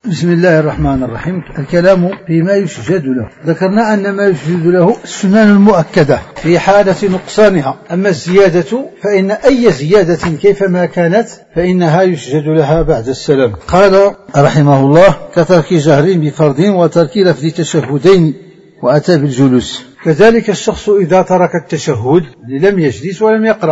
بسم الله الرحمن الرحيم. الكلام فيما يسجد له. ذكرنا أن ما يسجد له السنن المؤكدة في حالة نقصانها، أما الزيادة فإن أي زيادة كيفما كانت فإنها يسجد لها بعد السلام. قال رحمه الله: كترك جهر بفرض وترك لفظ تشهدين وأتى بالجلوس. كذلك الشخص إذا ترك التشهد لم يجلس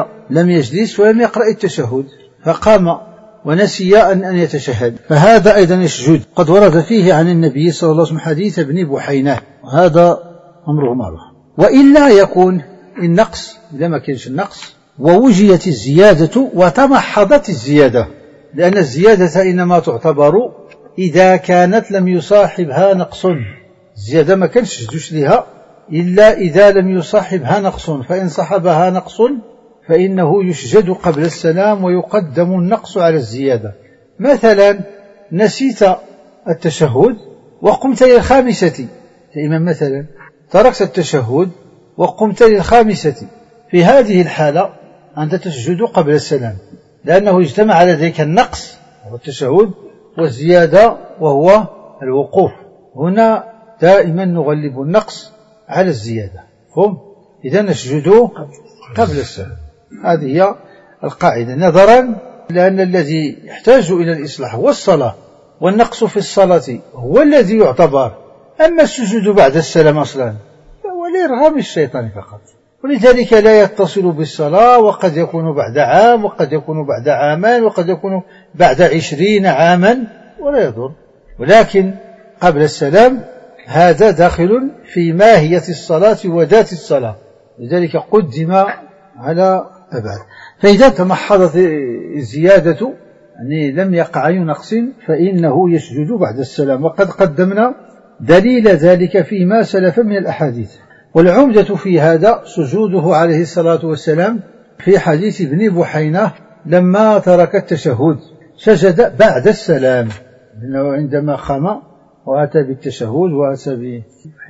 ولم يقرأ التشهد فقام ونسي أن يتشهد، فهذا أيضا يسجد. قد ورد فيه عن النبي صلى الله عليه وسلم حديث ابن بحينة، وهذا أمره معروف. وإلا يكون النقص، إذا ما كانش النقص ووجدت الزيادة وتمحضت الزيادة، لأن الزيادة إنما تعتبر إذا كانت لم يصاحبها نقص. الزيادة ما كانش تجوش لها إلا إذا لم يصاحبها نقص، فإن صاحبها نقص فإنه يسجد قبل السلام ويقدم النقص على الزيادة. مثلا نسيت التشهد وقمت للخامسة، مثلا تركت التشهد وقمت للخامسة، في هذه الحالة أنت تسجد قبل السلام، لأنه اجتمع لديك النقص وهو التشهد والزيادة وهو الوقوف. هنا دائما نغلب النقص على الزيادة، إذا نسجد قبل السلام. هذه هي القاعدة، نظرا لأن الذي يحتاج إلى الإصلاح هو الصلاة، والنقص في الصلاة هو الذي يعتبر. أما السجود بعد السلام أصلا فهو لإرغام الشيطان فقط، ولذلك لا يتصل بالصلاة، وقد يكون بعد عام وقد يكون بعد عامان وقد يكون بعد 20 عاما ولا يضر. ولكن قبل السلام هذا داخل في ماهية الصلاة وذات الصلاة، لذلك قدم على أبعد. فإذا تمحضت الزيادة يعني لم يقع أي نقص فإنه يسجد بعد السلام، وقد قدمنا دليل ذلك فيما سلف من الأحاديث. والعمدة في هذا سجوده عليه الصلاة والسلام في حديث ابن بحينة لما ترك التشهد سجد بعد السلام، لأنه عندما قام وأتى بالتشهد وأتى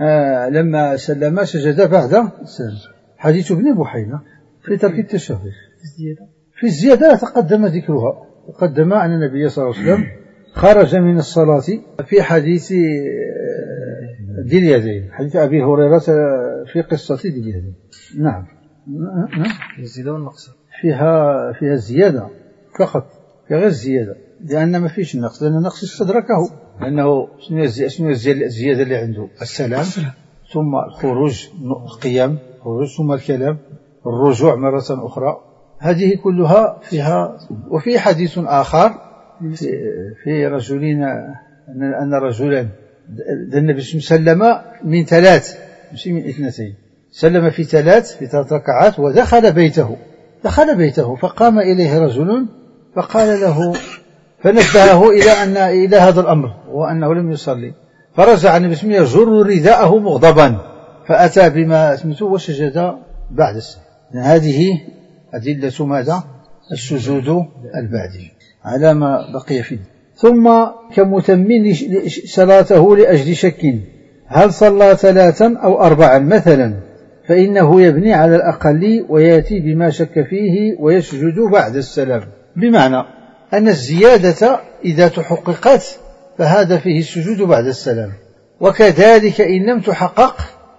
لما سلم سجد بعد السلام. حديث ابن بحينة في ترك التشهد. في الزيادة تقدم ذكرها، تقدم أن النبي صلى الله عليه وسلم خرج من الصلاة في حديث ذي اليدين، حديث أبي هريرة في قصة ذي اليدين. نعم، الزيادة والنقص فيها الزيادة فقط، في غير الزيادة، لأن ما فيش النقص، لأن النقص استدركه، لأنه شنو الزيادة اللي عنده؟ السلام، ثم الخروج، القيام، ثم الكلام، الرجوع مرة أخرى، هذه كلها فيها. وفي حديث آخر في رجلين أن رجلا النبي سلم من 3 مش من 2، سلم في 3 ركعات ودخل بيته فقام إليه رجل فقال له، فنبهه إلى هذا الأمر وأنه لم يصلي، فرجع النبي يجر رداءه مغضبا، فأتى بما اسمته وسجد بعد السلام. هذه أدلة ماذا؟ السجود البعدي على ما بقي فيه. ثم كمتمن صلاته لأجل شك، هل صلى 3 أو 4 مثلا، فإنه يبني على الأقل ويأتي بما شك فيه ويسجد بعد السلام. بمعنى أن الزيادة إذا تحققت فهذا فيه السجود بعد السلام، وكذلك إن لم تحقق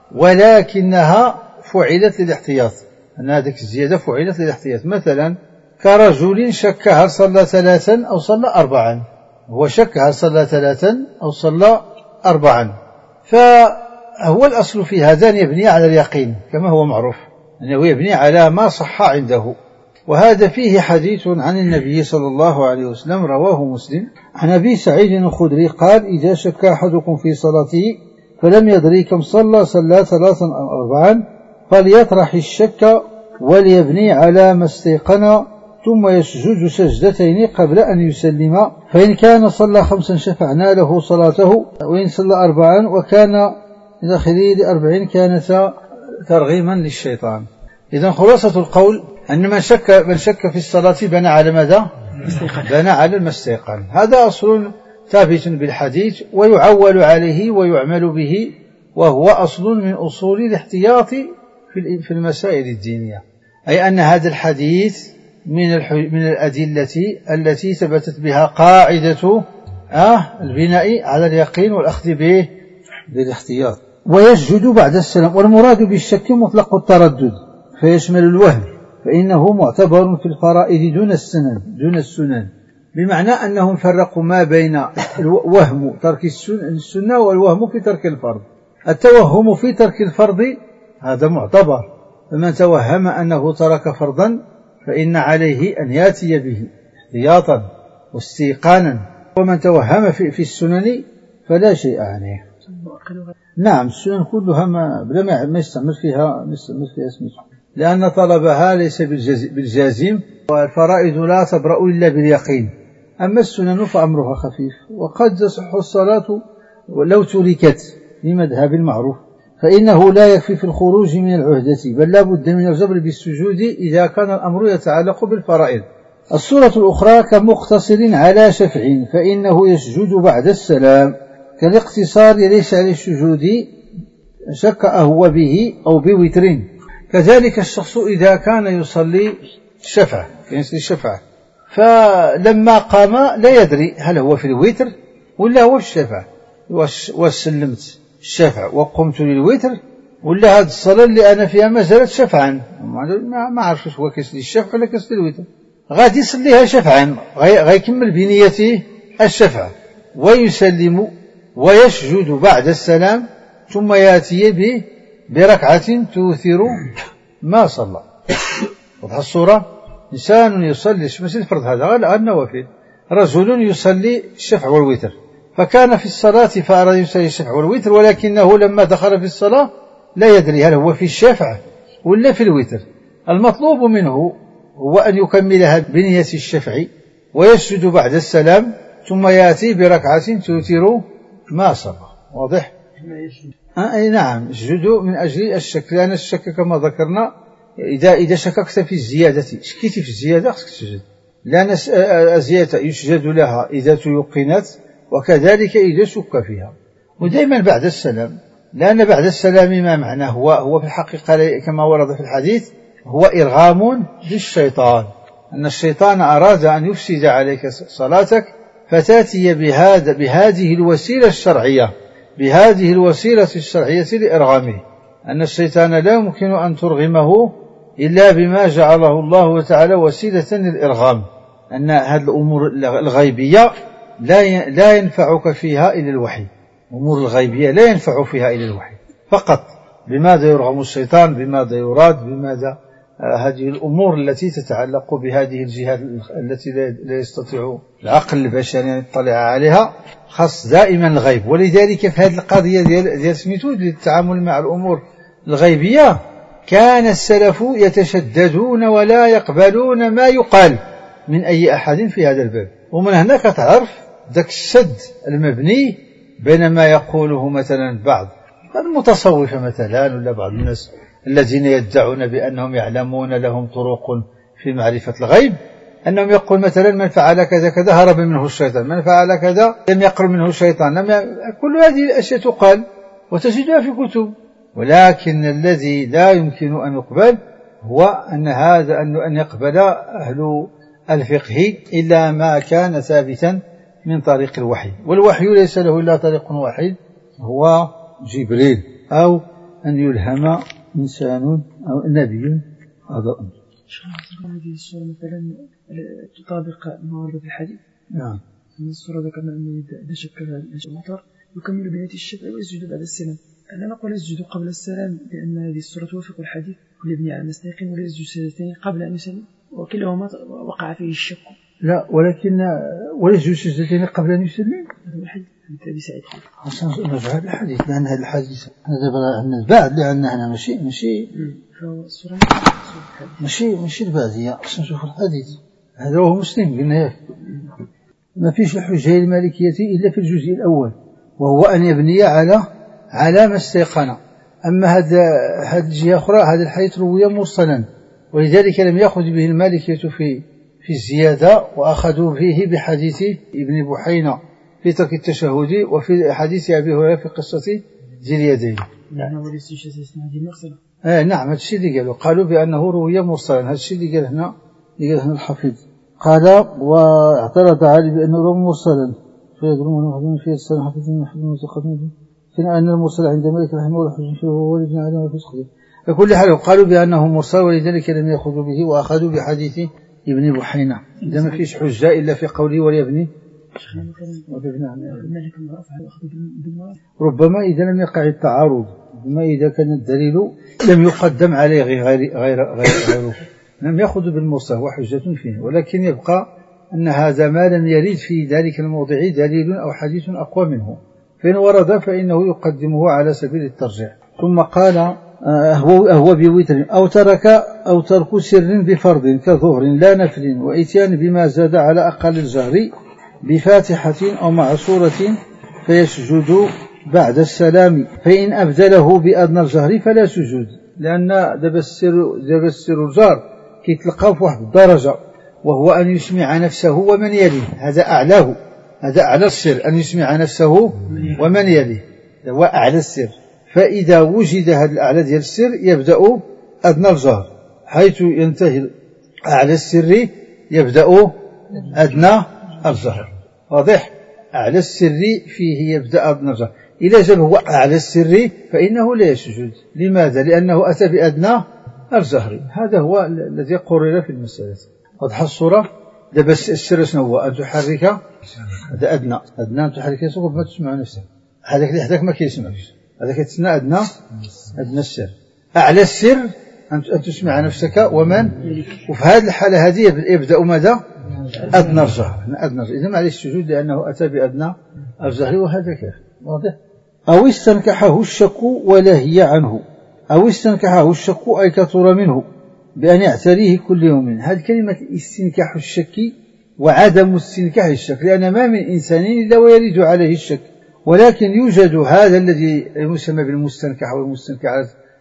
ولكنها فعلت للاحتياط، أن هذه الزيادة فعلت للاحتياط. مثلا كرجل شك هل صلى 3 أو صلى 4، هو شك هل صلى 3 أو صلى 4، فهو الأصل في هذا أن يبني على اليقين كما هو معروف، أنه يبني على ما صح عنده. وهذا فيه حديث عن النبي صلى الله عليه وسلم رواه مسلم عن أبي سعيد الخدري قال: إذا شك أحدكم في صلاته فلم يدري كم صلى 3 أو 4 فليطرح الشك وليبني على ما استيقن ثم يسجد سجدتين قبل أن يسلم، فإن كان صلى 5 شفعنا له صلاته، وإن صلى 4 وكان داخلي ل40 كانت ترغيما للشيطان. إذن خلاصة القول أن من شك في الصلاة بنى على ماذا؟ بنى على المستيقن. هذا أصل ثابت بالحديث ويعول عليه ويعمل به، وهو أصل من أصول الاحتياط في المسائل الدينية، أي أن هذا الحديث من الأدلة التي ثبتت بها قاعدة البناء على اليقين والأخذ به بالاحتياط. ويسجد بعد السلام. والمراد بالشك مطلق التردد فيشمل الوهم، فإنه معتبر في الفرائض دون السنن، بمعنى أنهم فرقوا ما بين الوهم ترك السنة والوهم في ترك الفرض. التوهم في ترك الفرض هذا معتبر، فمن توهم أنه ترك فرضا فإن عليه أن ياتي به احتياطا واستيقانا، ومن توهم في السنن فلا شيء عليه. نعم السنن كلها ما يستعمل فيها اسمه، لأن طلبها ليس بالجازم، والفرائض لا تبرأ إلا باليقين. أما السنن فأمرها خفيف، وقد تصح الصلاة لو تركت بمذهب المعروف، فإنه لا يكفي في الخروج من العهدة، بل لا بد من الجبر بالسجود إذا كان الأمر يتعلق بالفرائض. الصورة الأخرى كمقتصر على شفع، فإنه يسجد بعد السلام، كالاقتصار ليس على السجود شك أهو به أو بوتر. كذلك الشخص إذا كان يصلي الشفع فلما قام لا يدري هل هو في الوتر ولا هو في الشفع، وسلمت الشفع وقمت للوتر ولا هذه الصلاة اللي أنا فيها ما زالت شفعا، ما عرفش هو كيصلي الشفع ولا كيصلي الوتر، غادي يصليها شفعا، غيكمل بنيته الشفع ويسلم ويسجد بعد السلام، ثم يأتي بركعة توثر ما صلى. وضح الصورة. إنسان يصلي مش الفرض هذا غير النوافل، رجل يصلي الشفع والوتر، فكان في الصلاة فأراد يصلي الشفع والوتر، ولكنه لما دخل في الصلاة لا يدري هل هو في الشفع ولا في الوتر. المطلوب منه هو أن يكملها بنية الشفع ويسجد بعد السلام، ثم يأتي بركعة توتر ما صلى. واضح؟ نعم يسجد من أجل الشك، لأن الشك كما ذكرنا إذا شككت في الزيادة، شكيت في الزيادة خصك تسجد، لأن الزيادة يسجد لها إذا تيقنت، وكذلك إذا شك فيها. ودائما بعد السلام، لأن بعد السلام ما معناه هو في الحقيقة كما ورد في الحديث هو إرغام للشيطان، أن الشيطان أراد أن يفسد عليك صلاتك، فتاتي بهذه الوسيلة الشرعية لإرغامه، أن الشيطان لا يمكن أن ترغمه إلا بما جعله الله تعالى وسيلة للإرغام، أن هذه الأمور الغيبية لا ينفعك فيها إلى الوحي، أمور الغيبية لا ينفع فيها إلى الوحي فقط. بماذا يرغم الشيطان؟ بماذا يراد؟ بماذا هذه الأمور التي تتعلق بهذه الجهات التي لا يستطيع العقل البشري أن يطلع عليها، خاص دائما الغيب. ولذلك في هذه القضية ديال سميتو للتعامل مع الأمور الغيبية كان السلف يتشددون ولا يقبلون ما يقال من أي أحد في هذا الباب. ومن هناك تعرف ذاك الشد المبني بين ما يقوله مثلا بعض المتصوفة مثلا، ولا بعض الناس الذين يدعون بأنهم يعلمون لهم طرق في معرفة الغيب، أنهم يقول مثلا من فعل كذا كذا هرب منه الشيطان، من فعل كذا لم يقرب منه الشيطان، كل هذه الأشياء تقال وتجدها في كتب. ولكن الذي لا يمكن أن يقبل هو أن يقبل أهل الفقه إلا ما كان ثابتا من طريق الوحي، والوحي ليس له إلا طريق واحد هو جبريل، أو أن يلهم إنسان أو نبي هذا الأمر. هذه الصورة مثلا تطابق ما ورد في الحديث. نعم. الصورة ذكرنا أنه إذا شك المطر يكمل بنية الشفع ويسجد بعد السلام. أنا نقول يسجد قبل السلام لأن هذه الصورة توافق الحديث، والابن على مستيقن ولا يسجد سجدتين قبل أن يسلم، وكلاهما وقع فيه الشك. لا، ولكن ولا يسجد سجدتين قبل أن يسلم. هذا الحديث أبي سعيد. عشان نرجع للحديث، لأن هذا الحديث هذا عندنا البعد، لأن هنا ماشي البعدية. عشان نشوف الحديث هذا هو مسلم قلنا ما فيش الحجة المالكية إلا في الجزء الأول، وهو أن يبني على ما استيقن. أما هذه الجهة أخرى هذا الحديث روي مرسلا، ولذلك لم يأخذ به المالكية في الزيادة، وأخذوا فيه بحديث ابن بحينة في ترك التشهد، وفي حديث أبي هريرة في قصة ذي اليدين. نعم هذا الشيء اللي قالوا بأنه روي مرسلا، هذا الشيء اللي قال هنا الحفيظ قال واعترض علي بأنه روي مرسلا، فيظلمون ويحضرون فيه السنة حفظ من حفظ المتقدمين فإن أن المرسل عند ملك رحمه الله حجم فيه وهو ولد عليه وفسقه. بكل حال قالوا بأنه مرسل ولذلك لم يأخذوا به وأخذوا بحديث ابن بحينة إذا ما فيش حجة إلا في قوله وليبني ربما إذا لم يقع التعارض، ربما إذا كان الدليل لم يقدم عليه غيره لم يأخذ بالمرسل وحجة فيه، ولكن يبقى أن هذا ما لم يرد في ذلك الموضع دليل أو حديث أقوى منه، فإن ورد فإنه يقدمه على سبيل الترجيح. ثم قال هو بوتر أو ترك سر بفرض كظهر لا نفل وإتيان بما زاد على أقل الجهر بفاتحة أو مع سورة فيسجد بعد السلام، فإن أبدله بأدنى الجهر فلا سجود، لأن داب السر الجار كيتلقى في واحد الدرجة وهو أن يسمع نفسه ومن يليه، هذا أعلاه، هذا أعلى السر، أن يسمع نفسه ومن يليه هو أعلى السر. فإذا وجد هذا الأعلى ديال السر يبدأ أدنى الجهر، حيث ينتهي أعلى السر يبدأ أدنى الجهر. واضح؟ أعلى السر فيه يبدأ أدنى الجهر. إذا جاب هو أعلى السر فإنه لا يسجد. لماذا؟ لأنه أتى بأدنى الجهر. هذا هو الذي قرر في المسألة. واضح الصورة؟ دابا السر شنو هو؟ أن تحرك، هذا أدنى أن تحرك يسوق ما تسمع نفسك، هذاك اللي حداك ما كيسمعش، هذا كيتسنى أدنى السر. أعلى السر أن تسمع نفسك ومن، وفي هذه الحالة هذه يبدأ ماذا؟ أدنى الجهر. إذا معليش السجود لأنه أتى بأدنى الجهر، وهذا كيف واضح. أو استنكحه الشك ولهي عنه، أو استنكحه الشك أي كثر منه بأن يعتريه كل يوم. هذه كلمة استنكاح الشك وعدم استنكاح الشك، لأن ما من إنسان إلا ويرد عليه الشك، ولكن يوجد هذا الذي يسمى بالمستنكح والمستنكح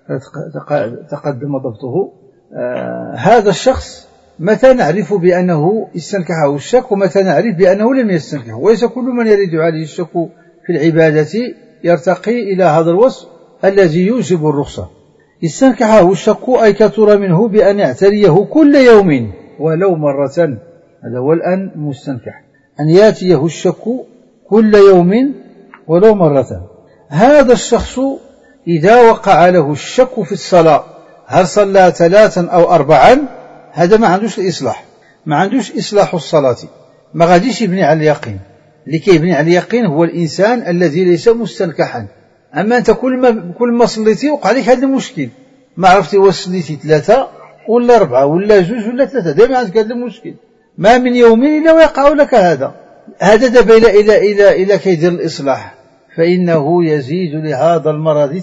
تقدم ضبطه. هذا الشخص متى نعرف بأنه استنكحه الشك ومتى نعرف بأنه لم يستنكحه. وليس كل من يرد عليه الشك في العبادة يرتقي إلى هذا الوصف الذي يوجب الرخصة. استنكحه الشك أي كثر منه بأن يعتريه كل يوم ولو مرة، هذا هو الآن مستنكح، أن يأتيه الشك كل يوم ولو مرة. هذا الشخص إذا وقع له الشك في الصلاة هل صلى 3 أو 4، هذا ما عندوش الإصلاح، ما عندوش إصلاح الصلاة، ما غاديش يبني على اليقين. اللي كيبني على اليقين هو الإنسان الذي ليس مستنكحا. أما أنت كل ما صليتي وقع لك هذا المشكل، ما عرفتي وصليتي 3 ولا 4 ولا 2 ولا 3، دائما عندك هذا المشكل، ما من يوم إلا ويقع لك هذا دابا إلى كيدير الإصلاح، فإنه يزيد لهذا المرض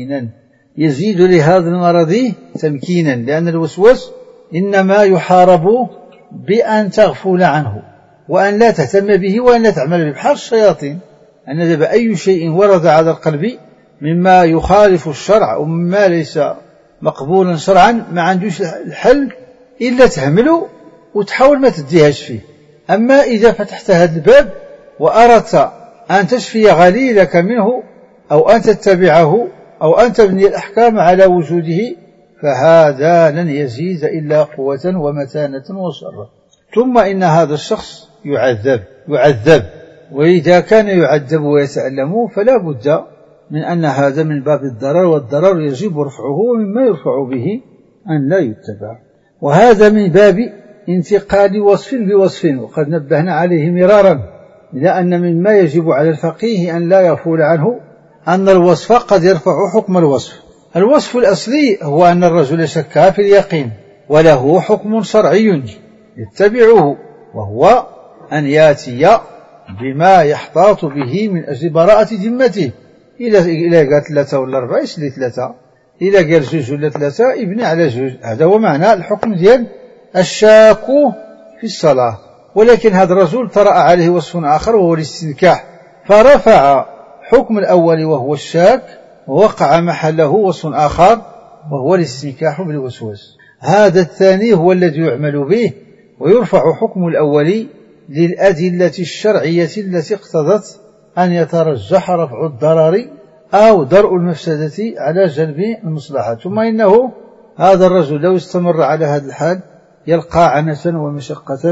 تمكينا، لأن الوسواس إنما يحارب بأن تغفل عنه وأن لا تهتم به وأن لا تعمل به، بحال الشياطين. أن دابا أي شيء ورد على القلب مما يخالف الشرع ومما ليس مقبولا شرعا ما عندوش الحل إلا تهمله وتحاول ما تديهاش فيه. أما إذا فتحت هذا الباب وأردت أن تشفي غليلك منه أو أن تتبعه أو أن تبني الأحكام على وجوده فهذا لن يزيد إلا قوة ومتانة وشرا. ثم إن هذا الشخص يعذب، وإذا كان يعذب ويتألم فلا بد من أن هذا من باب الضرر، والضرر يجب رفعه، ومما يرفع به أن لا يتبع. وهذا من باب انتقال وصف بوصف، وقد نبهنا عليه مرارا، لأن مما يجب على الفقيه أن لا يغفل عنه أن الوصف قد يرفع حكم الوصف. الوصف الأصلي هو أن الرجل شك في اليقين وله حكم شرعي يتبعه، وهو أن ياتي بما يحتاط به من أجل براءة ذمته. إلى قال 3 ولا 4 يسلي 3، إلى قال 2 ولا 3 يبني على 2. هذا هو معنى الحكم ديال الشاك في الصلاة. ولكن هذا الرجل طرأ عليه وصف آخر وهو الاستنكاح، فرفع حكم الأول وهو الشاك ووقع محله وصف آخر وهو الاستنكاح بالوسواس. هذا الثاني هو الذي يعمل به، ويرفع حكم الأول للأدلة الشرعية التي اقتضت أن يترجح رفع الضرر أو درء المفسدة على جلب المصلحة. ثم إنه هذا الرجل لو استمر على هذا الحال يلقى عنة ومشقة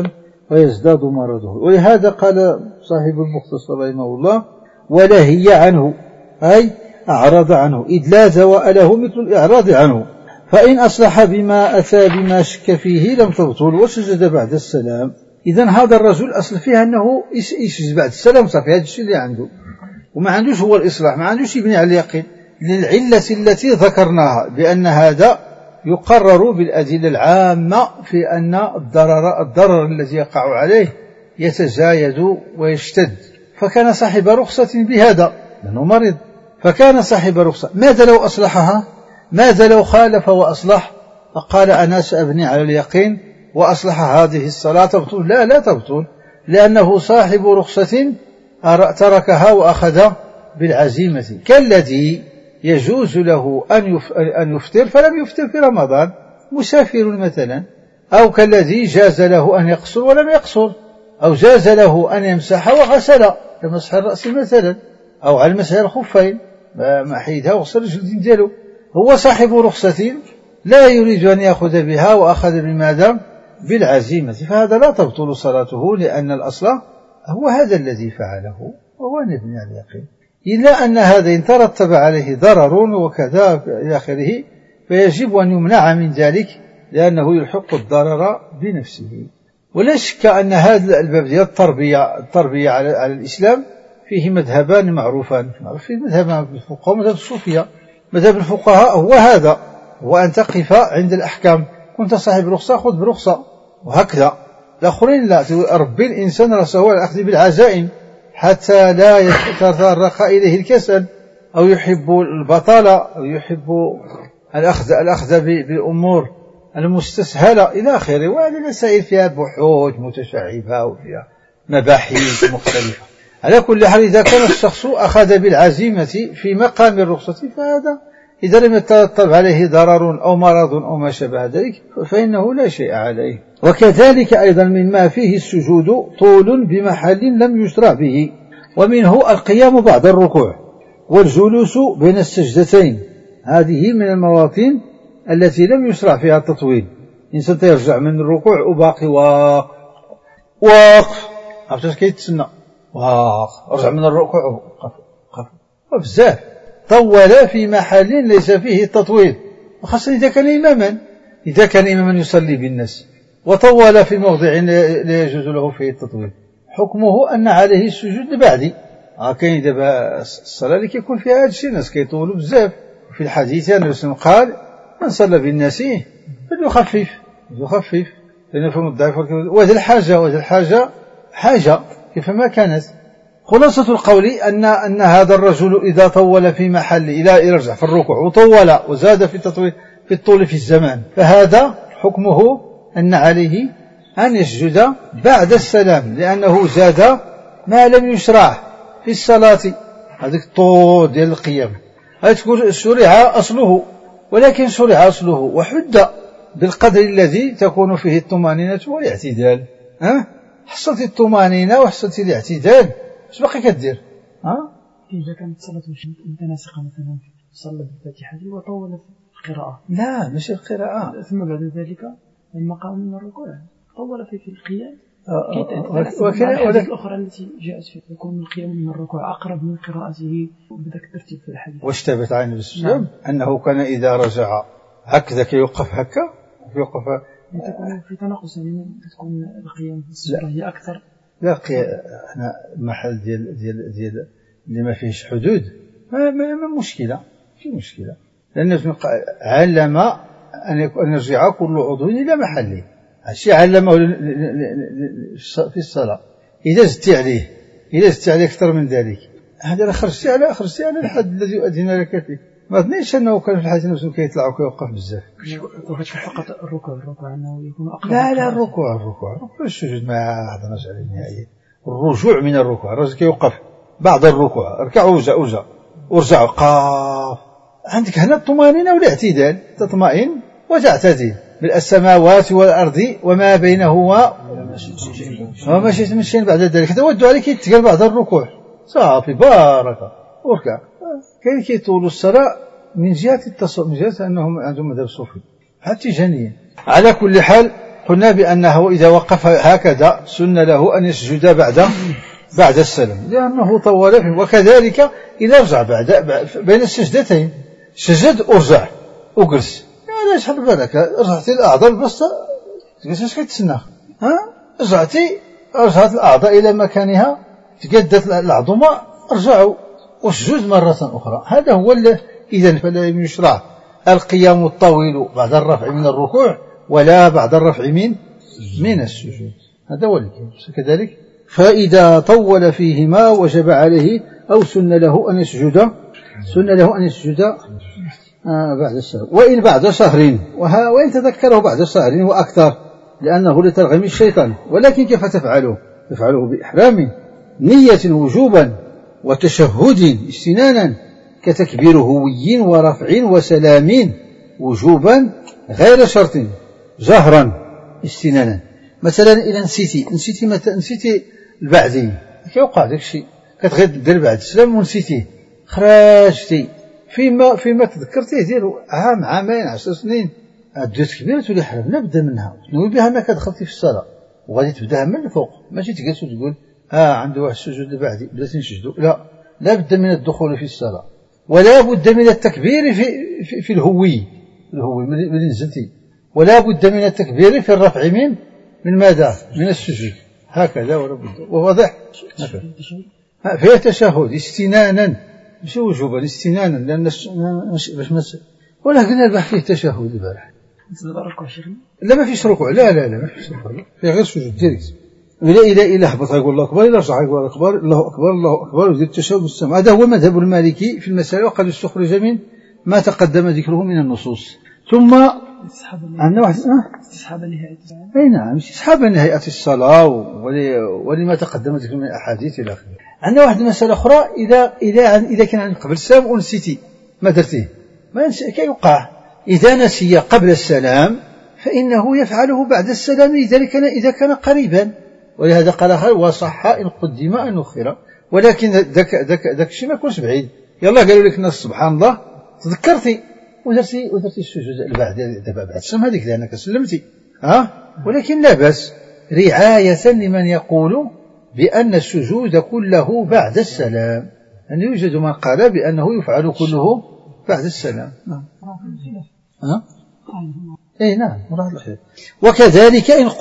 ويزداد مرضه. ولهذا قال صاحب المختصر رحمه الله: ولهي عنه، أي أعرض عنه، إذ لا زواء له مثل الإعراض عنه. فإن أصلح بما أتى بما شك فيه لم تبطل وسجد بعد السلام. إذن هذا الرجل أصل فيها أنه يسجد بعد السلام، صافي هذا الشيء اللي عنده، وما عندوش هو الإصلاح، ما عندوش يبني على اليقين، للعلة التي ذكرناها بأن هذا يقرر بالأدلة العامة في أن الضرر الذي يقع عليه يتزايد ويشتد. فكان صاحب رخصة بهذا لأنه مريض، فكان صاحب رخصة. ماذا لو أصلحها؟ ماذا لو خالف وأصلح فقال أنا سأبني على اليقين وأصلح هذه الصلاة تبطل؟ لا تبطل، لأنه صاحب رخصة تركها وأخذ بالعزيمة، كالذي يجوز له أن يفطر فلم يفطر في رمضان، مسافر مثلا، أو كالذي جاز له أن يقصر ولم يقصر، أو جاز له أن يمسح وغسل كمسح الرأس مثلا، أو على مسح الخفين محيدها وغسل الجلد ديالو. هو صاحب رخصة لا يريد أن يأخذ بها وأخذ بماذا؟ بالعزيمة، فهذا لا تبطل صلاته، لأن الأصل هو هذا الذي فعله وهو نبني على اليقين، إلا أن هذا إن ترتب عليه ضرر وكذا إلى آخره فيجب أن يمنع من ذلك، لأنه يلحق الضرر بنفسه. ولا شك أن هذا الباب ديال التربية على الإسلام فيه مذهبان معروفان، في مذهب الفقهاء ومذهب الصوفية. مذهب الفقهاء هو هذا، هو أن تقف عند الأحكام، كنت صاحب رخصة خذ برخصة، وهكذا. الآخرين لا، ربي الإنسان رأسه على الأخذ بالعزائم حتى لا يتطرق إليه الكسل، أو يحب البطالة، أو يحب الأخذ بالأمور المستسهلة إلى آخره. وهذه المسائل فيها بحوث متشعبة وفيها مباحث مختلفة. على كل حال، إذا كان الشخص أخذ بالعزيمة في مقام الرخصة فهذا إذا لم يترتب عليه ضرر أو مرض أو ما شابه ذلك فإنه لا شيء عليه. وكذلك أيضا مما فيه السجود طول بمحل لم يشرع به، ومنه القيام بعد الركوع والجلوس بين السجدتين، هذه من المواطن التي لم يشرع فيها التطويل. إنسان يرجع من الركوع وباقي واقف عرفتش كيتسنى رجع من الركوع وبزاف طول في محل ليس فيه التطويل، وخاصة إذا كان إماما يصلي بالناس وطول في موضع لا يجوز له فيه التطويل، حكمه أن عليه السجود لبعدي. كاين دابا الصلاة اللي كيكون فيها هذا الشيء، الناس كيطولوا بزاف. في الحديث النبي صلى الله عليه وسلم قال من صلى بالناس فليخفف لأن فهم الضعيف، وهذه الحاجة حاجة كيفما كانت. خلاصة القول أن هذا الرجل إذا طول في محل إلى يرجع في الركوع وطول وزاد في الطول في الزمان، فهذا حكمه أن عليه أن يسجد بعد السلام، لأنه زاد ما لم يشرع في الصلاة، هذيك الطول ديال القيام. هذا تقول شرع أصله، ولكن شرع أصله وحد بالقدر الذي تكون فيه الطمأنينة والاعتدال. حصلت الطمأنينة وحصلت الاعتدال، اش باقي كدير؟ إذا كانت الصلاة متناسقة مثلا صلى بالفاتحة وطول في القراءة، لا ماشي القراءة، ثم بعد ذلك لما قام من الركوع طول في القيام، ولكن الأخرى التي جاءت في يكون القيام من الركوع أقرب من قراءته بذاك الترتيب في الحديث. واشتبت عن النبي صلى الله عليه وسلم أنه كان إذا رجع هكذا كيوقف هكا يوقف تكون في تناقص، يعني تكون القيام في الصورة هي أكثر. لا احنا المحل ديال اللي ما فيهش حدود ما مشكلة، في مشكلة، لأن علم أن يرجع كل عضو إلى محله. الشيء علمه في الصلاة. إذا زدت عليه أكثر من ذلك هذا خرجت على الحد الذي أذن لك فيه. ما ظنيتش أنه كان في الحديث نفسه كيطلع وكيوقف بزاف. فقط الركوع أنه يكون أقرب. لا الركوع السجود ما هضرناش عليه نهائيا. الرجوع من الركوع، الرجل كيوقف بعد الركوع، اركع ورجع قاف. عندك هنا الطمأنينة والاعتدال، تطمئن وتعتدل بالسماوات والأرض وما بينهما وما شئت بعد ذلك تود عليك يتقال بعد الركوع صافي بارك وركع. كاين كيطولوا الصلاة من جهة التصوف، من جهة أنهم عندهم مذهب صوفي حتى جنيا. على كل حال قلنا بأنه إذا وقف هكذا سن له أن يسجد بعد السلام لأنه طول فيه. وكذلك إذا رجع بين السجدتين سجد ورجع وجلس علاش حط بالك رجعتي الأعضاء بس جلست كتسنى رجعت الأعضاء إلى مكانها تجدت العظمة ارجعوا واسجد مرة أخرى. هذا هو إذن فلا يشرع القيام الطويل بعد الرفع من الركوع ولا بعد الرفع من السجود. هذا هو كذلك. فإذا طول فيهما وجب عليه أو سن له أن يسجد بعد الشهر وإن بعد شهر وإن تذكره بعد شهر وأكثر لأنه لترغم الشيطان. ولكن كيف تفعله بإحرام نية وجوبا وتشهد استنانا كتكبير هوي ورفع وسلام وجوبا غير شرط جهرا استنانا. مثلا إذا نسيتي البعدين كيوقع داك الشيء كتغير دير بعد السلام ونسيتيه خرجتي فيما تذكرتيه ديال عامين 10 سنين بدات كبيرة تولي حرام نبدا منها نوي بها أنك دخلتي في الصلاة وغادي تبداها من الفوق ماشي تجلس وتقول عنده واحد السجود بعدي بدات نسجدو لا بد من الدخول في الصلاة ولا بد من التكبير في الهوي من نزلتي ولا بد من التكبير في الرفع من ماذا من السجود هكذا ولا بد. وواضح فيها تشهد استنانا مش وجوبا استنانا لأن باش ولا قلنا البحث فيه تشهد البارح لا ما فيش ركوع لا ما فيش ركوع فيه غير سجود ديريكت إلى هبط يقول الله أكبر إلى رجع يقول الله أكبر ويدير التشهد بالسمع. هذا هو المذهب المالكي في المسألة وقد استخرج من ما تقدم ذكره من النصوص. ثم عندنا واحد استصحاب نهاية أي نعم استصحاب نهاية الصلاة ولما تقدم ذكره من الأحاديث إلى آخره. عندنا واحد مسألة أخرى إذا كان عندك قبل السلام ونسيتي ما درتيه ما كيوقع إذا نسي قبل السلام فإنه يفعله بعد السلام إذا كان قريبا. ولهذا قال وصح إن قدم أن أخر ولكن ذاك الشيء ما يكونش بعيد. يلا قالوا لك الناس سبحان الله تذكرتي ودرتي السجود بعد السلام هذيك لأنك سلمتي ولكن لا بأس رعاية لمن يقول بأن السجود كله بعد السلام أن يوجد من قال بأنه يفعل كله بعد السلام. أي نعم مراد الحياة. وكذلك إن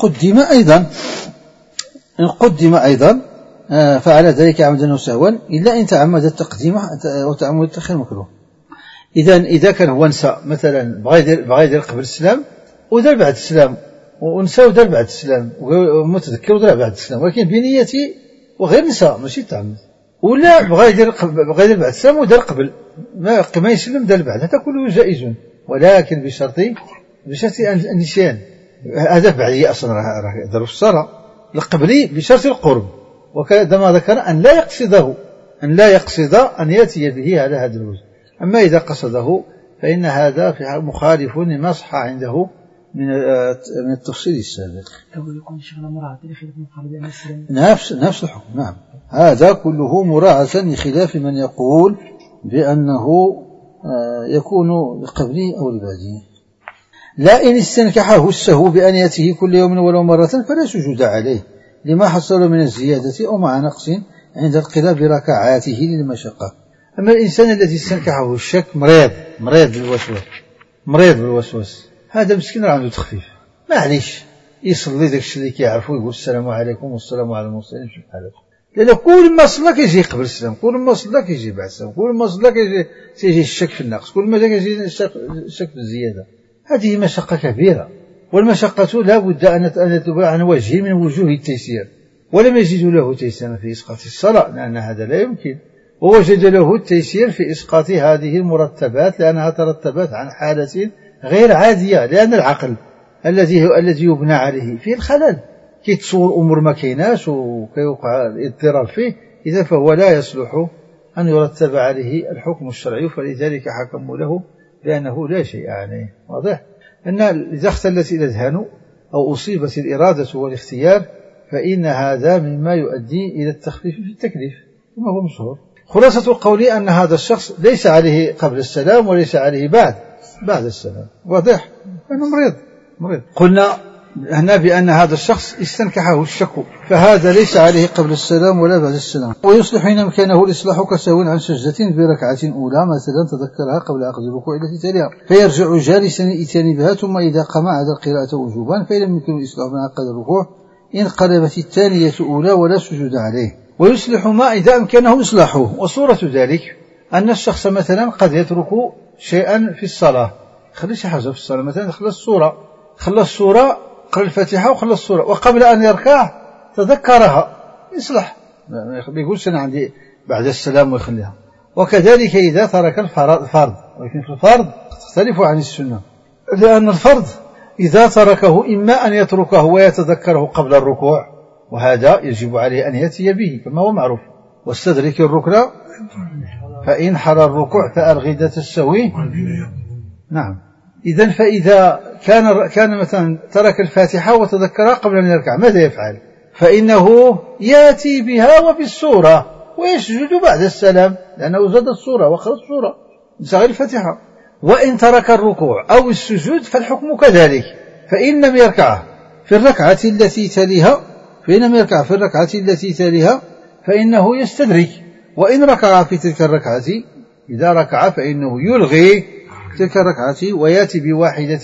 قدم أيضا فعل ذلك عمدا وسهوا إلا إن تعمد التقديم وتعمد التأخير مكروه. إذا كان هو نسى مثلا بغى يدير قبل السلام ودار بعد السلام ونسى ودار بعد السلام ومتذكر ودار بعد السلام ولكن بنيتي وغير نسى ماشي تعمد ولا بغى يدير بعد السلام ودار قبل ما يسلم دار بعد هذا كله جائز ولكن بشرط النسيان. هذا بعدي أصلا راه داروا في الصلاة القبلي بشرط القرب وكذا ما ذكر أن لا يقصد أن يأتي به على هذا الوجه. أما إذا قصده فإن هذا مخالف لما صح عنده من التفصيل السابق. يكون شيخنا مراعاة لخلاف من قال بأن السلام نفس الحكم. نعم هذا كله مراعاة لخلاف من يقول بأنه يكون لقبله أو لبعده. لا إن استنكحه السهو بأن يأتيه كل يوم ولو مرة فلا سجود عليه لما حصل من الزيادة أو مع نقص عند القراءة بركعاته للمشقة. أما الإنسان الذي استنكحه الشك مريض بالوسواس هذا مسكين عنده تخفيف معليش يصلي ذاك الشيء اللي كيعرفوا يقول السلام عليكم والسلام على المرسلين في حالته لأن كل ما صلى كيجي قبل السلام كل ما صلى كيجي بعد السلام كل ما صلى كيجي الشك في النقص كل ما كيجي الشك في الزيادة. هذه مشقة كبيرة والمشقة لا بد أن تبقى عن وجه من وجوه التيسير ولم يجد له تيسير في إسقاط الصلاة لأن هذا لا يمكن ووجد له التيسير في إسقاط هذه المرتبات لأنها ترتبت عن حالة غير عادية لأن العقل الذي يبنى عليه فيه الخلل كيتصور أمور ما كيناش وكيوقع الاضطراب فيه إذا فهو لا يصلح أن يرتب عليه الحكم الشرعي فلذلك حكموا له بأنه لا شيء عليه. واضح أن إذا اختلت الأذهان أو أصيبت الإرادة والاختيار فإن هذا مما يؤدي إلى التخفيف في التكليف كما هو مشهور. خلاصة القول أن هذا الشخص ليس عليه قبل السلام وليس عليه بعد السلام. واضح أنه مريض. قلنا هنا بأن هذا الشخص استنكحه الشك، فهذا ليس عليه قبل السلام ولا بعد السلام. ويصلح إن أمكانه الإصلاح كسهو عن سجدة بركعة أولى مثلا تذكرها قبل عقد الركوع التي تليها، فيرجع جالسا للإتيان بها، ثم إذا قام عاد القراءة وجوبا، فإن لم يمكن الإصلاح من عقد الركوع انقلبت الثانية أولى ولا سجود عليه. ويصلح ما إذا أمكنه إصلاحه. وصورة ذلك أن الشخص مثلا قد يترك شيئا في الصلاة، خلي شي حاجة في الصلاة، مثلا خلى السورة قرأ الفاتحة وخلى السورة، وقبل أن يركع تذكرها، يصلح، ما يقولش أنا عندي بعد السلام ويخليها. وكذلك إذا ترك الفرض، ولكن في الفرض تختلف عن السنة، لأن الفرض إذا تركه إما أن يتركه ويتذكره قبل الركوع، وهذا يجب عليه أن يأتي به كما هو معروف، واستدرك الركن فإن حل الركوع فألغي ذات السوي. نعم. إذن فإذا كان مثلا ترك الفاتحة وتذكرها قبل أن يركع، ماذا يفعل؟ فإنه يأتي بها وبالسورة ويسجد بعد السلام، لأنه زاد السورة وأخر السورة غير الفاتحة. وإن ترك الركوع أو السجود فالحكم كذلك، فإن لم يركع في الركعة التي تليها فإنه يستدرك، وإن ركع في تلك الركعة إذا ركع فإنه يلغي تلك الركعة ويأتي بواحدة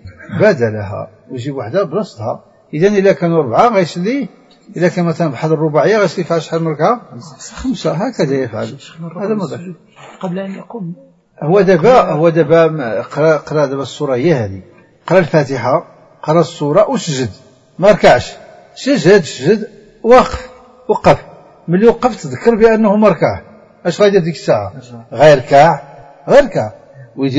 بدلها، ويجيب واحدة برصدها. إذن إذا كانوا 4 غيسلي، إذا كان مثلا بحد الرباعية غيسلي فيها شحال من ركعة؟ 5، هكذا يفعل. هذا مضح قبل أن يقوم. هو دابا قرأ دابا السورة هي هذه، قرأ الفاتحة، قرأ السورة وسجد، ما ركعش، سجد وقف، ملي وقف تذكر بأنه مركع، اش غادي ديك الساعة؟ غيركع ويدير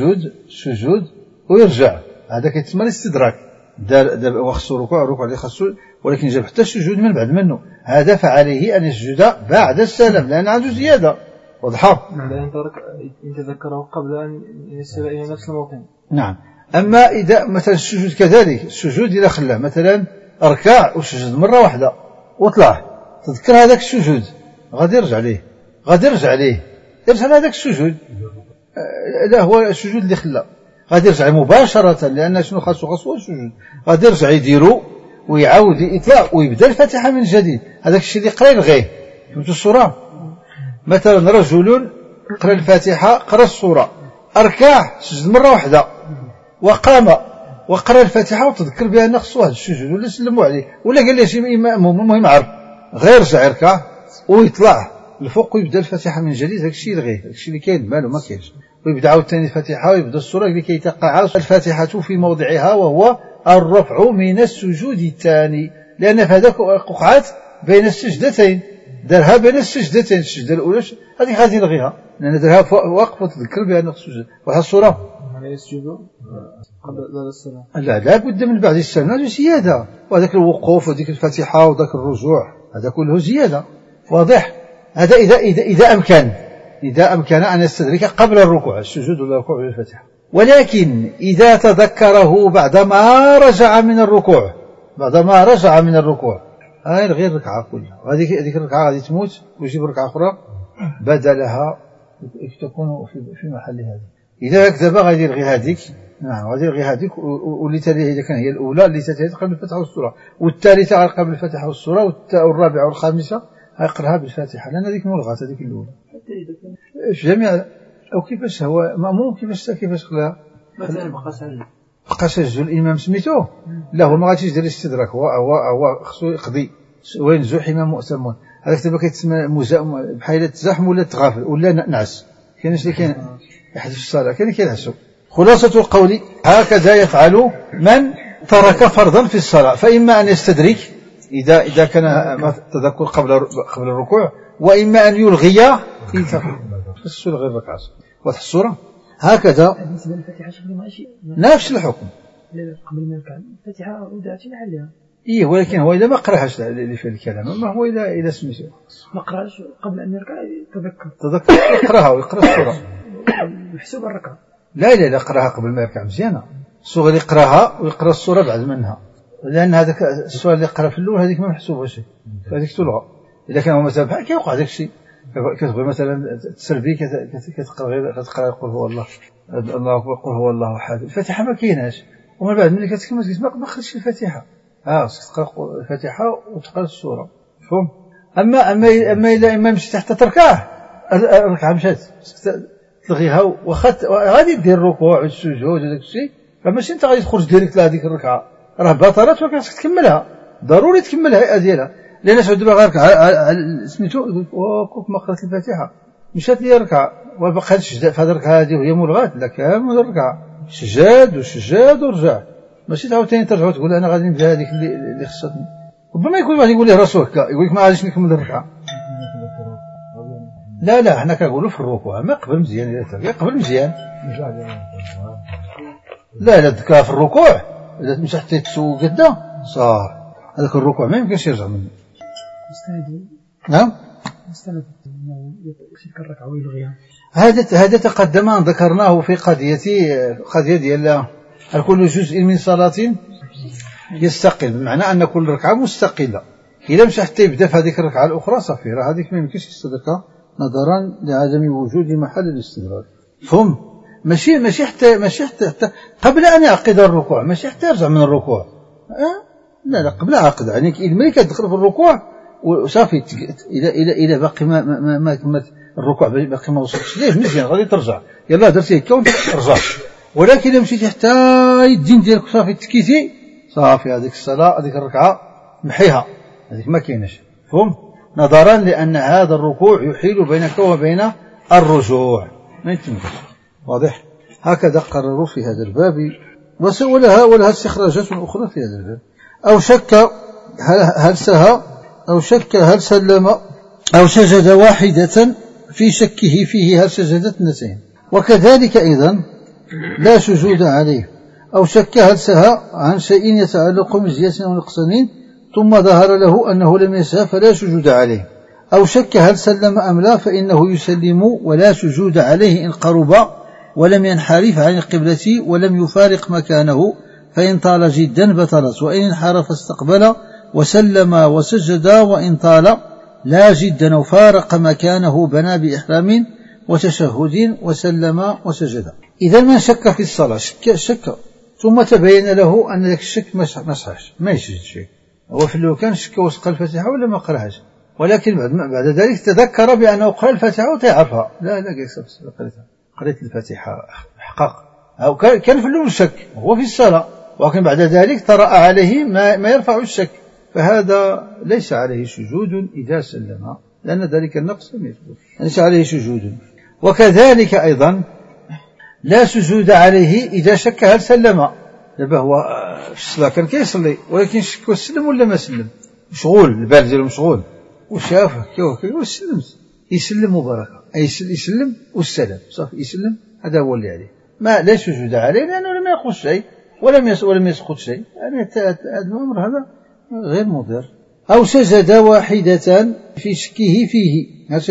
السجود ويرجع، هذا كيتسمى الاستدراك. دابا وخصو الركوع اللي خصو، ولكن جاب حتى السجود من بعد منه، هذا فعليه أن يسجد بعد السلام لأن عنده زيادة. واضحة؟ إن تذكره قبل أن يصل إلى نفس الموطن. نعم. أما إذا مثلا السجود كذلك، السجود إذا خلاه مثلا أركع وسجد مرة واحدة وطلع، تذكر هذاك السجود، غادي يرجع ليه يرجع لهذاك السجود، لا هو السجود اللي خلاه غادي يرجع مباشرة، لأن شنو خاصو السجود، غادي يرجع يديرو ويعاود يطلع ويبدأ الفاتحة من جديد. هذاك الشيء اللي قرأ يلغيه. فهمتوا الصورة؟ مثلا رجل قرأ الفاتحة، قرأ السورة، أركع، سجد مرة واحدة، وقام وقرأ الفاتحة وتذكر بأن خصو هذا السجود، ولا سلموا عليه، ولا قال لي شي مأموم، المهم عرف، غير يرجع يركع ويطلع الفوق ويبدأ الفاتحة من جديد. هذا الشيء يلغيه، هذا الشيء اللي كاين مالو ما كاينش، ويبدأ عاوتاني الفاتحة ويبدأ السورة لكي تقع الفاتحة في موضعها، وهو الرفع من السجود الثاني، لأن في هذاك وقعت بين السجدتين، دارها بين السجدتين، السجدة الأولى هذه غادي يلغيها، لأن دارها وقف وتذكر بأن السجود. وهذه الصورة يسجد قبل السلام، لا بد من بعد السلام، هذا زيادة، وهذاك الوقوف وذيك الفاتحة وذاك الرجوع هذا كله زيادة. واضح؟ هذا إذا أمكن أن يستدرك قبل الركوع، السجود ولا الركوع ولا الفاتحة. ولكن إذا تذكره بعدما رجع من الركوع يلغي الركعة كلها، هذيك الركعة غادي تموت ويجيب ركعة أخرى بدلها تكون في محل هذه. إذا كذب غادي يلغي هذيك، نعم غادي يلغي هذيك، واللي تليها إذا كان هي الأولى اللي تليها قبل الفاتحة والسورة، والثالثة قبل الفاتحة والسورة، والرابعة والخامسة هيقرأها بالفاتحة، لأن هذيك ملغات، هذيك الأولى. جميع أو كيفاش هو مأموم كيفاش قلاها؟ مثلا بقى سجل الإمام سميتوه، لا هو ما غاديش يدير الاستدراك، هو خصو يقضي وين زحم مؤتمون. هذاك دابا كيتسمى بحال التزاحم ولا التغافل ولا نعس، كاينش اللي كاين يحدث الصلاة، كاين اللي كينعسوا. خلاصة القول هكذا يفعل من ترك فرضا في الصلاة، فإما أن يستدرك إذا كان تذكر قبل الركوع، وإما أن يلغي بس يلغي الركعة. واضح الصورة؟ هكذا بالنسبة للفاتحة نفس الحكم، قبل ما يركع الفاتحة ودعت لحلها. ولكن هو إذا ما قرأهاش اللي في الكلام، ما هو إذا سميته ما قرأش قبل أن يركع تذكر يقرأها ويقرأ السورة محسوب الركعة. لا قرأها قبل ما يركع مزيانة، الصغير يقرأها ويقرأ السورة بعد منها، لأن هذاك السؤال اللي قرأ في الأول هذيك ما محسوبة شيء، هذيك تلغى. إذا كان هو مثلا بحال كيوقع هذاك الشيء، كتبغي مثلا تسربي كتقرأ قل هو الله أكبر، قل هو الله أحد، الفاتحة ما كايناش، ومن بعد ملي كتكمل ما قريتش الفاتحة، تقرأ الفاتحة وتقرأ السورة، مفهوم؟ أما إلا مشيت حتى تركع الركعة مشات تلغيها وخدت غادي دير الركوع والسجود وداك الشيء، فماشي أنت غادي تخرج ديريكت لهذيك الركعة، راه بطلت ولكن خصك تكملها، ضروري تكمل الهيئة ديالها، لأن شعود دابا غير سميتو يقول كوك ما قرأت الفاتحة مشات لي الركعة وبقات تسجد في هذه الركعة هذه وهي ملغاة، لا كامل الركعة سجاد ورجع، ماشي تعاود ثاني ترجع وتقول أنا غادي نبدا هذيك اللي خصتني. ربما يكون واحد يقول ليه راسو هكا يقول لك ما غاديش نكمل الركعة. لا حنا كنقولوا في الركوع ما قبل مزيان، إلا ترجع قبل مزيان. لا ذكرها في الركوع إذا تمشي حتى تسوق كدا صار هذاك الركوع ما يمكنش يرجع منه. نعم هذا تقدم أن ذكرناه في قضية ديال كل جزء من صلاة يستقل، بمعنى أن كل ركعة مستقلة، إذا مشى حتى يبدأ في هذيك الركعة الأخرى صافي راه هذيك ما يمكنش يستدركها نظرا لعدم وجود محل الاستدراك. فهم؟ ماشي حتى قبل أن يعقد الركوع، ماشي حتى يرجع من الركوع، لا قبل عقد، يعني الملي كتدخل في الركوع وصافي إلى باقي ما الركوع باقي ما وصلتش ليه مزيان غادي ترجع، يلا درتي هكا وترجع، ولكن إذا مشيتي حتى الدين ديالك صافي تكيتي صافي هذيك الصلاة هذيك الركعة محيها، هذيك ما كايناش. فهم؟ نظرا لأن هذا الركوع يحيل بينك وبين الرجوع ما يتمكن. واضح؟ هكذا قرروا في هذا الباب، ولها استخراجات أخرى في هذا الباب. أو شك هل سلم أو سجد واحدة في شكه فيه هل سجد اثنتين، وكذلك أيضا لا سجود عليه. أو شك هل سهى عن شيء يتعلق بزيادة أو نقصان ثم ظهر له أنه لم يسهى فلا سجود عليه. أو شك هل سلم أم لا فإنه يسلم ولا سجود عليه إن قرب ولم ينحرف عن القبلة ولم يفارق مكانه، فإن طال جدا بطلت، وإن انحرف استقبل وسلم وسجد، وإن طال لا جدا وفارق مكانه بنى بإحرام وتشهد وسلم وسجد. إذا من شك في الصلاة شك ثم تبين له أن ذلك الشك ما صحش ما يسجد شيء، هو في لو كان شك وسق الفاتحة ولا ما قرأهاش، ولكن بعد ذلك تذكر بأنه قرأ الفاتحة وتعرفها، لا قرأت الفاتحة حقق، أو كان في الأول شك وهو في الصلاة، ولكن بعد ذلك طرأ عليه ما يرفع الشك، فهذا ليس عليه سجود إذا سلم، لأن ذلك النقص لم يثبت، ليس عليه سجود. وكذلك أيضا لا سجود عليه إذا شك هل سلم. دابا هو في الصلاة كان كيصلي ولكن شك وسلم ولا ما سلم، مشغول البال ديالو مشغول وشاف هكا وسلمت، يسلم مباركة أي يسلم والسلام صافي يسلم، هذا هو اللي عليه، ما لا سجود عليه لأنه لم يأخذ شيء ولم يسقط شيء، يعني هذا الأمر هذا غير مضر. أو سجد واحدة في شكه فيه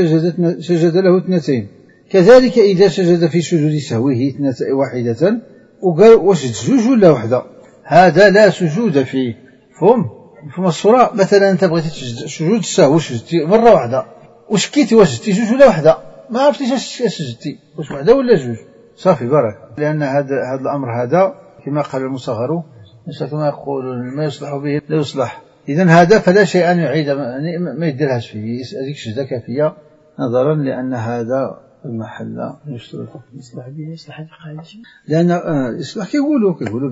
سجد له اثنتين، كذلك إذا سجد في سجود سهوه واحدة وقال وسجد جوج ولا وحدة، هذا لا سجود فيه. فهم الصورة مثلا أنت بغيتي تسجد سجود السهو سجدتي مرة واحدة وشكيتي وسجدتي جوج ولا وحدة، ما عرفتيش اش سجدتي واش وحدة ولا جوج، صافي بركة، لأن هذا الأمر هذا كما قال المصغر ليس كما يقول ما يصلح به لا يصلح. إذن هذا فلا شيء أن يعيد ما يديرهاش فيه، هذيك سجدة كافية نظرا لأن هذا المحل يصلح به يصلح القاعدة، لأن الإصلاح كيقولوا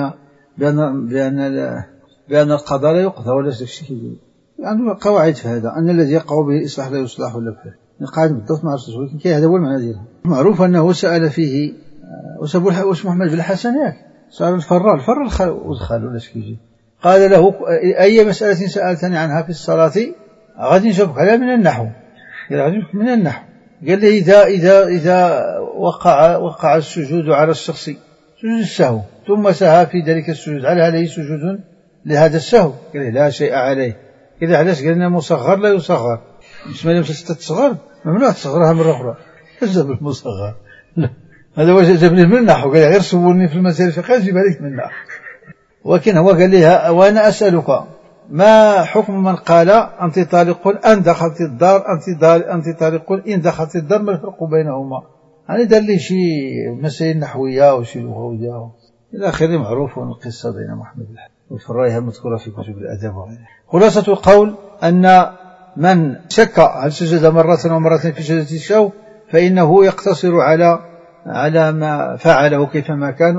بأن القضاء لا يقضى ولا شيء، كيقولوا عنده قواعد في هذا أن الذي يقع به الإصلاح لا يصلح ولا بخير، القاعدة بالضبط ما عرفتش، ولكن هذا هو المعنى ديالها. معروف أنه سأل فيه واش محمد بن الحسن ياك سأل الفر ودخل ولا كيجي، قال له أي مسألة سألتني عنها في الصلاة غادي نجاوبك عليها من النحو، من النحو. قال لي إذا وقع السجود على الشخص سجود السهو ثم سهى في ذلك السجود هل عليه سجود لهذا السهو؟ قال لي لا شيء عليه. إذا علاش؟ قال لنا مصغر لا يصغر، مش مالي تصغر ممنوع تصغرها مرة أخرى، جاب المصغر هذا هو جابني من النحو، قال غير سولني في المسائل الفقهية جيب عليك من النحو. ولكن هو قال لي وأنا أسألك ما حكم من قال أنت طالق أن دخلت الدار أنت طالق إن دخلت الدار، ما الفرق بينهما؟ يعني دار لي شي مسائل نحوية وشي لغوية إلى آخره. معروف القصة بين محمد الحسن والفرايها المذكورة في كتب الأدب وغيرها. خلاصة القول أن من شك هل سجد مرة أو مرتين في سجدة الشو فإنه يقتصر على ما فعله كيفما كان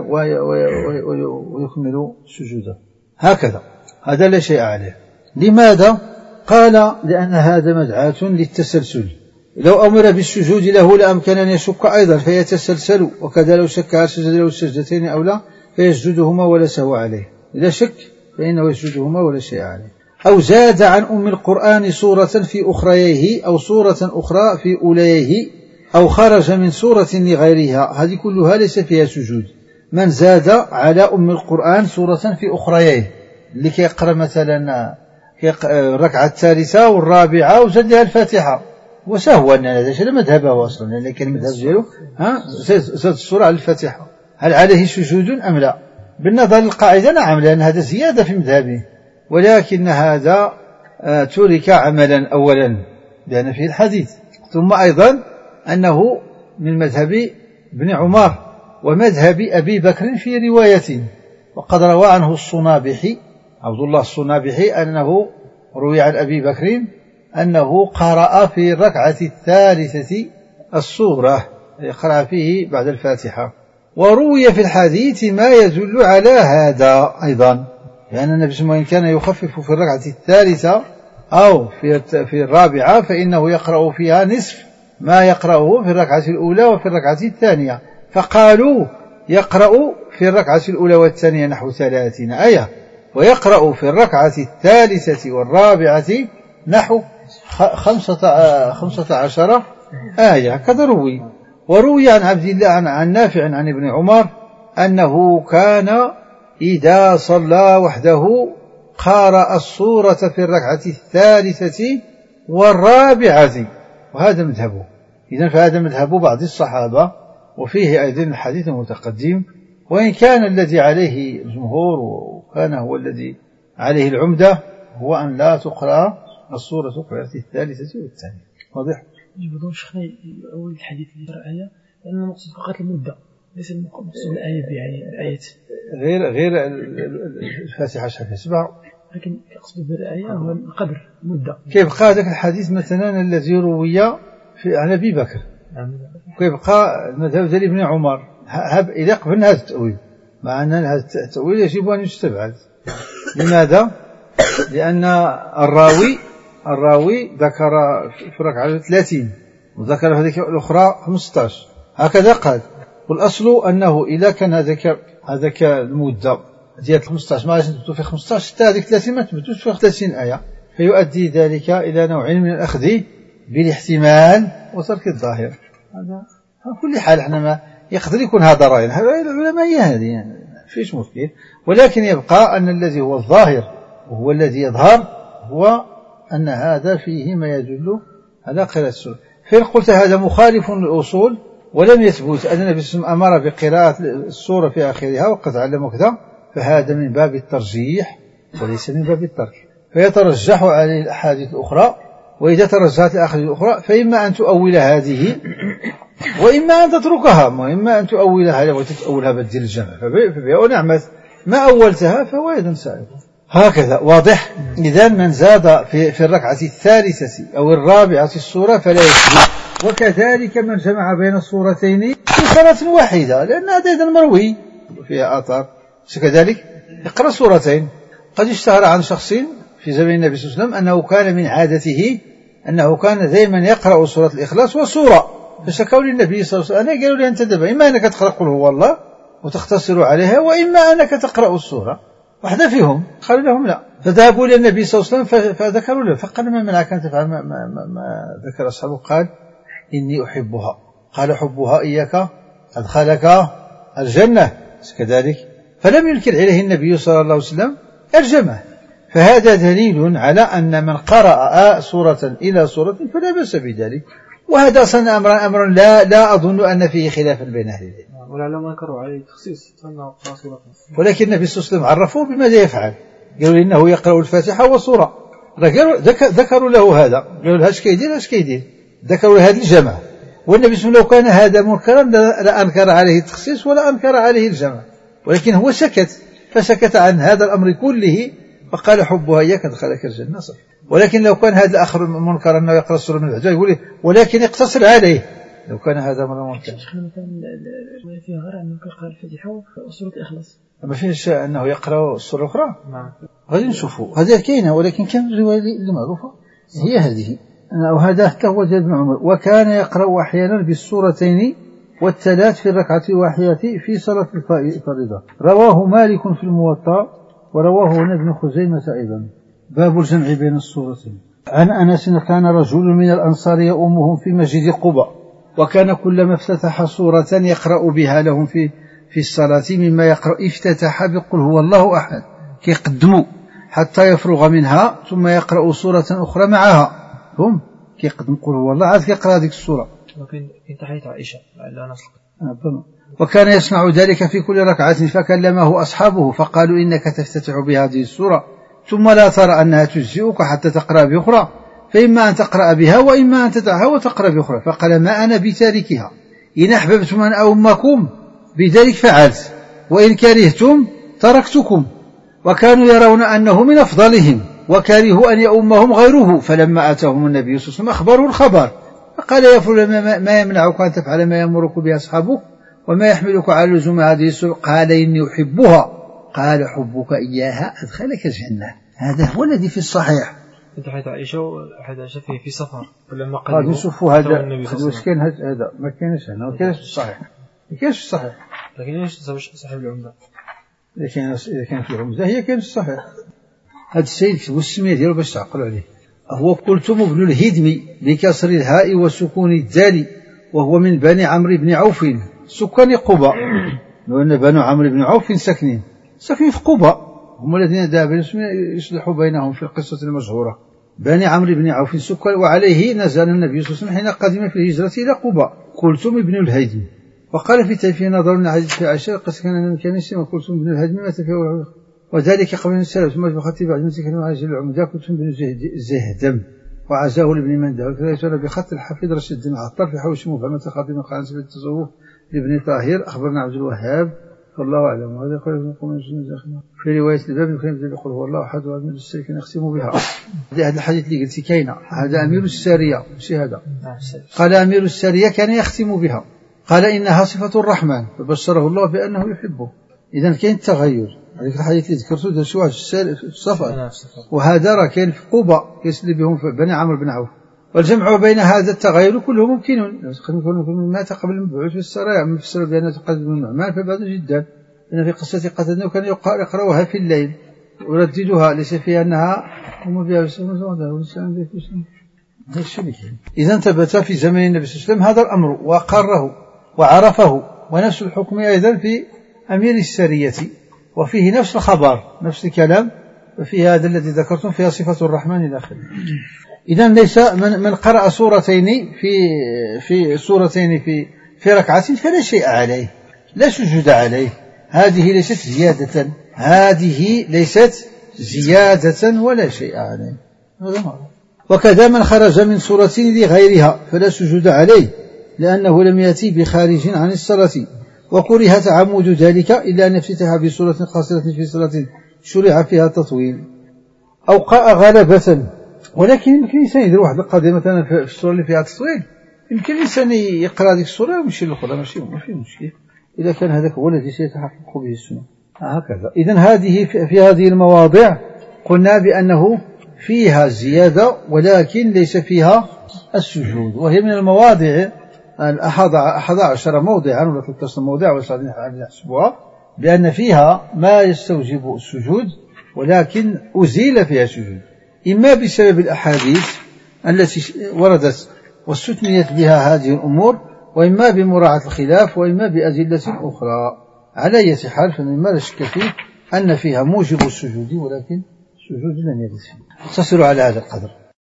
ويكمل سجوده هكذا. هذا لا شيء عليه. لماذا؟ قال لأن هذا مدعاة للتسلسل. لو أمر بالسجود له لأمكن أن يشك أيضا فيتسلسل، وكذا لو شك هل سجد له السجدتين أو لا فيسجدهما ولا سهو عليه. إذا شك فإنه يسجدهما ولا شيء عليه. أو زاد عن أم القرآن سورة في أخريه أو سورة أخرى في أوليه أو خرج من سورة لغيرها، هذه كلها ليس فيها سجود. من زاد على أم القرآن سورة في أخريه اللي كيقرأ مثلا الركعة الثالثة والرابعة وزاد لها الفاتحة وسهوا أن هذا شيء مذهبه أصلا، لأن كان المذهب ديالو زاد السورة على الفاتحة، هل عليه سجود أم لا؟ بالنظر للقاعدة نعم، لأن هذا زيادة في مذهبه، ولكن هذا ترك عملا أولا لأن فيه الحديث، ثم أيضا أنه من مذهب ابن عمر ومذهب أبي بكر في رواية. وقد روى عنه الصنابحي عبد الله الصنابحي أنه روي عن أبي بكر أنه قرأ في الركعة الثالثة السورة يقرأ فيه بعد الفاتحة. وروي في الحديث ما يدل على هذا أيضا، لأن النبي صلى الله عليه وسلم كان يخفف في الركعة الثالثة أو في الرابعة فإنه يقرأ فيها نصف ما يقرأه في الركعة الأولى وفي الركعة الثانية، فقالوا يقرأ في الركعة الأولى والثانية نحو 30 آية، ويقرأ في الركعة الثالثة والرابعة نحو 15 آية. هكذا روي. وروي عن عبد الله عن نافع عن ابن عمر أنه كان إذا صلى وحده قرأ السورة في الركعة الثالثة والرابعة، وهذا مذهبه. إذن فهذا مذهب بعض الصحابة، وفيه أيضا الحديث المتقدم، وإن كان الذي عليه الجمهور وكان هو الذي عليه العمدة هو أن لا تقرأ السورة في الثالثة والثانية. واضح؟ يبدو شيخنا أول الحديث اللي رأى آية لأنه مقصود فقط المدة ليس المقصود الآية يعني الآيات غير الفاتحة شافها 7، لكن يقصد بالآية هو القدر المدة. كيبقى هذاك الحديث مثلا الذي روي عن أبي بكر، كيبقى المذهب ديال ابن عمر إذا قبلنا هذا التأويل، مع أن هذا التأويل يجب أن يستبعد. لماذا؟ لأن الراوي ذكر في ركعة 30 وذكر هذيك الأخرى 15، هكذا قال. والأصل أنه إذا كان هذاك المدة ديال 15 ما غاديش نثبتوا في 15 حتى هذيك 30 ما تثبتوش في 30 آية، فيؤدي ذلك إلى نوع من الأخذ بالاحتمال وترك الظاهر. هذا على كل حال احنا ما يقدر يكون هذا رأي العلماء هذه يعني فيش مشكل، ولكن يبقى أن الذي هو الظاهر وهو الذي يظهر هو أن هذا فيه ما يدل على قراءة السورة. فإن قلت هذا مخالف للأصول ولم يثبت أن النبي صلى الله عليه وسلم أمر بقراءة السورة في آخرها وقد علم كذا، فهذا من باب الترجيح وليس من باب الترك، فيترجح عليه الأحاديث الأخرى. وإذا ترجحت الأحاديث الأخرى فإما أن تؤول هذه وإما أن تتركها، وإما أن تؤولها وتتأولها بدل الجمع فبيع ونعمت، ما أولتها فهو أيضا سائل. هكذا. واضح؟ إذن من زاد في الركعة الثالثة أو الرابعة السورة فلا يسجد. وكذلك من جمع بين السورتين في صلاة واحدة، لأن هذا أيضا مروي فيها آثار كذلك يقرأ سورتين. قد اشتهر عن شخص في زمن النبي صلى الله عليه وسلم أنه كان من عادته أنه كان دائما يقرأ سورة الإخلاص وسورة، فشكوا للنبي صلى الله عليه وسلم قالوا له أنت دابا إما أنك تقرأ قل هو الله وتختصر عليها، وإما أنك تقرأ السورة واحدة فيهم. قالوا لهم لا، فذهبوا إلى النبي صلى الله عليه وسلم فذكروا له، فقال ما منعك أن تفعل ما ذكر أصحابه؟ قال إني أحبها. قال حبها إياك أدخلك الجنة كذلك، فلم ينكر عليه النبي صلى الله عليه وسلم الجمع. فهذا دليل على أن من قرأ سورة إلى سورة فلا بأس بذلك، وهذا أصلا أمر لا أظن أن فيه خلافا بين أهل العلم، والعلماء ذكروا عليه تخصيص أنه سورة، ولكن النبي صلى الله عليه وسلم عرفوه بماذا يفعل. قالوا إنه يقرأ الفاتحة وسورة، ذكروا له هذا، قالوا له اش كيدير ذكروا له هذا الجمع. والنبي صلى الله عليه وسلم لو كان هذا منكرا لا أنكر عليه التخصيص ولا أنكر عليه الجمع، ولكن هو سكت، فسكت عن هذا الأمر كله فقال حبها إياك أدخلك الجنة. ولكن لو كان هذا الآخر منكر أنه يقرأ السورة من الحجاج يقول ولكن اقتصر عليه، لو كان هذا من المنكر فيها غير أنه قال الفاتحة وسورة الإخلاص ما فيش أنه يقرأ السورة الأخرى. غادي نشوفوا هذه كاينة، ولكن كان الرواية المعروفة هي هذه، وهذا هو زيد بن عمر. وكان يقرأ أحيانا بالسورتين والثلاث في الركعة الواحدة في صلاة الفريضة. رواه مالك في الموطأ ورواه ابن خزيمة أيضا. باب الجمع بين السورتين. عن أنس كان رجل من الأنصار يؤمهم في مسجد قباء، وكان كلما افتتح سورة يقرأ بها لهم في الصلاة، مما يقرأ افتتح بقل هو الله أحد كيقدموا حتى يفرغ منها ثم يقرأ سورة أخرى معها، هم كيقدم قل هو الله عاد كيقرأ هذه السورة. انتهيت عائشة وكان يسمع ذلك في كل ركعة، فكلمه أصحابه فقالوا إنك تفتتح بهذه السورة ثم لا ترى أنها تجزئك حتى تقرأ بأخرى، فإما أن تقرأ بها وإما أن تدعها وتقرأ بأخرى. فقال ما أنا بتاركها، إن أحببتم أن أؤمكم بذلك فعلت، وإن كرهتم تركتكم. وكانوا يرون أنه من أفضلهم وكرهوا أن يؤمهم غيره، فلما أتاهم النبي صلى الله عليه وسلم أخبروا الخبر فقال يا فلان ما يمنعك أن تفعل ما يأمرك به أصحابك وما يحملك على لزوم هذه السورة؟ قال إني أحبها. قال حبك إياها أدخلك الجنة. هذا هو الذي في الصحيح. انتهيت عائشة وحد عائشة في سفر ولما قالوا نشوفوا هذا واش كان هذا ما كانش هنا، ما كانش في الصحيح، ما كانش في الصحيح. لكن ايش صاحب العمدة إذا كان في العمدة هي كان في الصحيح. هذا السيد والسمية ديالو باش تعقلوا عليه. هو كلثوم بن الهدم بكسر الهاء وسكون الدال، وهو من بني عمرو بن عوف سكان قباء، لأن بنو عمرو بن عوف ساكنين في قباء، هم الذين ذهبوا يصلحوا بينهم في القصة المشهورة. بني عمرو بن عوف سكان، وعليه نزل النبي صلى الله عليه وسلم حين قدم في الهجرة إلى قباء كلثوم بن الهدم. وقال في تيفيه نظر من حديث في عائشة قد كان من كنيسة وكلثوم بن الهدم مات فيه، وذلك قبل السلف ثم بخط بعد من سكن وعجل العمدة كلثوم بن زهدم، وعزاه لابن منده. وكذا يسأل بخط الحفيظ رشيد بن عطار في حوش مفهمة خادم قانس في التصوف لابن طاهر. أخبرنا عبد الوهاب والله أعلم. وهذا يقول ابن قوم في رواية الباب يمكن يقول هو الله أحد وأمير السارية نختم بها. هذا الحديث اللي قلت كاينة، هذا أمير السارية مش هذا. قال أمير السارية كان يختم بها، قال إنها صفة الرحمن فبشره الله بأنه يحبه. إذن كاين التغير. هذيك الحديث اللي ذكرته ده شو في السفر، وهذا راه كاين في قباء يسلي بهم في بني عمرو بن عوف. والجمع بين هذا التغير كله ممكن. يكون مات قبل المبعوث في السرايا من فسر بأنه تقدم النعمان فبعد جدا، لأن في قصة قتلنا كان يقرأها في الليل ويرددها، ليس فيها أنها هم بها إذا ثبت في زمن النبي صلى الله عليه وسلم هذا الأمر وقره وعرفه. ونفس الحكم أيضا في أمير السرية، وفيه نفس الخبر نفس الكلام، وفي هذا الذي ذكرتم فيها صفة الرحمن إلى آخره. إذن ليس من قرأ سورتين في سورتين في ركعة فلا شيء عليه، لا سجود عليه. هذه ليست زيادة ولا شيء عليه. وكذا من خرج من سورة لغيرها فلا سجود عليه، لأنه لم يأتي بخارج عن الصلاة. وكره تعمد ذلك إلا أن يفتتح بسورة قصيرة في صلاة شرع فيها التطويل أو قاء غلبة. ولكن يمكن الإنسان يدير واحد القضية مثلا في السورة اللي فيها تطويل، يمكن الإنسان يقرأ هذه السورة ويمشي للأخرى، ما في مشكل إذا كان هذاك هو الذي سيتحقق به السنة. هكذا. إذن هذه في هذه المواضع قلنا بأنه فيها زيادة ولكن ليس فيها السجود، وهي من المواضع 11 موضعا ولا 13 موضع وسعدين نحسبها بأن فيها ما يستوجب السجود ولكن أزيل فيها السجود، إما بسبب الأحاديث التي وردت واستثنيت بها هذه الأمور، وإما بمراعاة الخلاف، وإما بأدلة أخرى. على أي حال فمما لا شك فيه أن فيها موجب السجود ولكن السجود لم يرد فيه. اقتصروا على هذا القدر.